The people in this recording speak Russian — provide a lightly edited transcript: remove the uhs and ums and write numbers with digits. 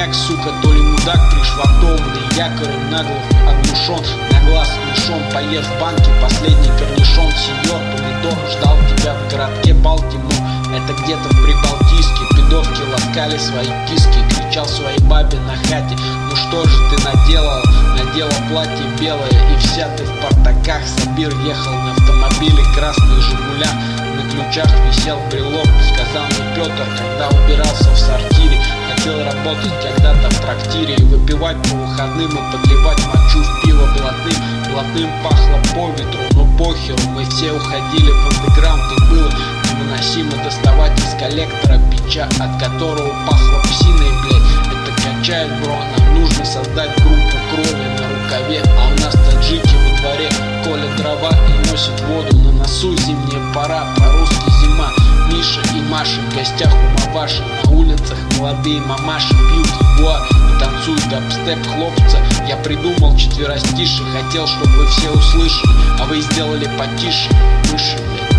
моряк, сука, то ли мудак, пришвартованный якорем, нагло оглушен, на глаз мешом, поев в банке последний корнишон. Сеньор Помидор ждал тебя в городке Балтимор, это где-то в Прибалтийске. Пидовки ласкали свои киски, кричал своей бабе на хате: ну что же ты наделал? Надела платье белое, и вся ты в портаках. Сабир ехал на автомобиле красных Жигулях, на ключах висел брелок. Сказал мне Петр, когда убирался в сортире: хотел работать когда-то в трактире и выпивать по выходным, и подливать мочу в пиво блатным. Блатным пахло по ветру, но похеру, мы все уходили в андеграунд, и было невыносимо доставать из коллектора бича, от которого пахло псиной, блять. Это качает, бро, нам нужно создать группу крови на рукаве, а у нас таджики во дворе колят дрова и носят воду. На носу зимняя пора, по-русски зима. Миша и Маша в гостях у мамаши, на улицах молодые мамаши пьют ягуар и танцуют дабстеп, хлопца. Я придумал четверостишие, хотел, чтобы вы все услышали, а вы сделали потише. Мыши, блядь.